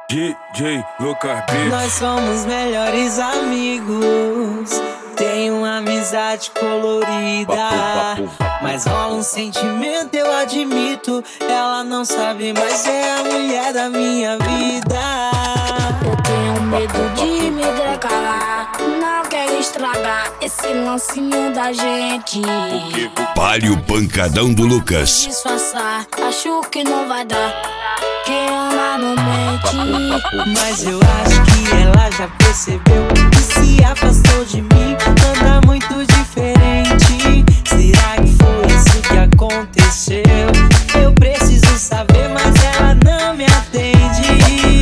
DJ Lucas Beats. Nós somos melhores amigos, tem uma amizade colorida, mas rola um sentimento, eu admito. Ela não sabe, mas é a mulher da minha vida. Eu tenho medo de me declarar, não quero estragar esse lancinho da gente. Palio Pancadão do Lucas. Disfarçar, acho que não vai dar, quem ama não mente. Mas eu acho que ela já percebeu que se afastou de mim, anda muito diferente. Será que foi isso que aconteceu? Eu preciso saber, mas ela não me atende.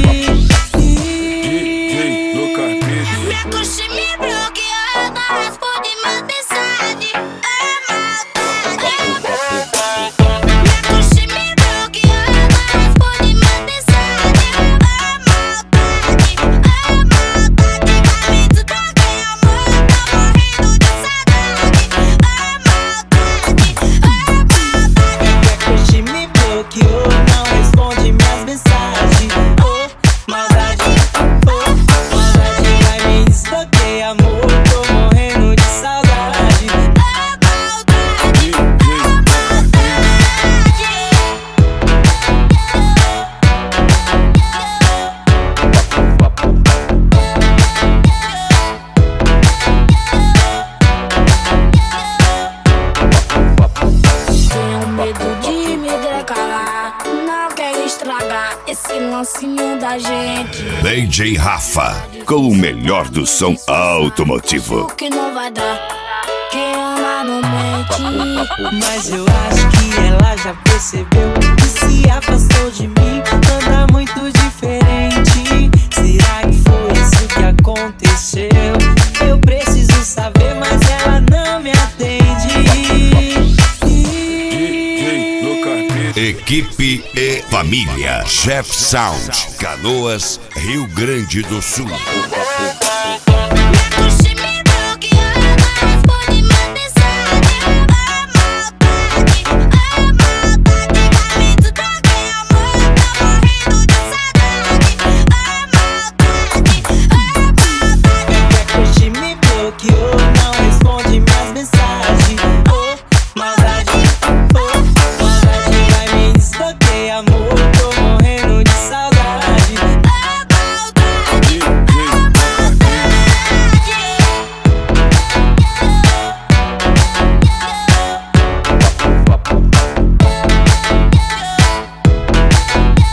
DJ Lucas Beats. Minha coxa me bloqueou, não responde mais mensagem. É maldade. Minha coxa me bloqueou, não responde mais mensagem. É maldade. É maldade. Vai me desbloquear, amor, tô morrendo de saudade. É maldade. Minha crush me bloqueou, não responde minhas mensagens. Oh, maldade, vai me desbloquear, amor, tô morrendo de saudade. Tenho medo de me declarar, não quero estragar esse lancinho da gente. DJ Rafa, com o melhor do som automotivo. O que não vai dar, quem ama não mente. Mas eu acho que ela já percebeu que se afastou de mim, anda muito diferente. Será que foi isso que aconteceu? Eu preciso saber, mas ela não me atende. DJ Lucas Beats. Equipe e família. Chef Sound, Canoas, Rio Grande do Sul. Minha coxa me bloqueou, não responde mais mensagem. É maldade. É maldade. Vai me desbloquear, amor, tô morrendo de saudade. É maldade. Minha crush me bloqueou, não responde minhas mensagens. Oh, maldade, vai me desbloquear, amor, tô morrendo de saudade. DJ Lucas Beats.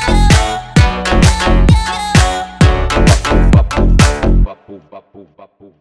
Vapo, vapo, vapo.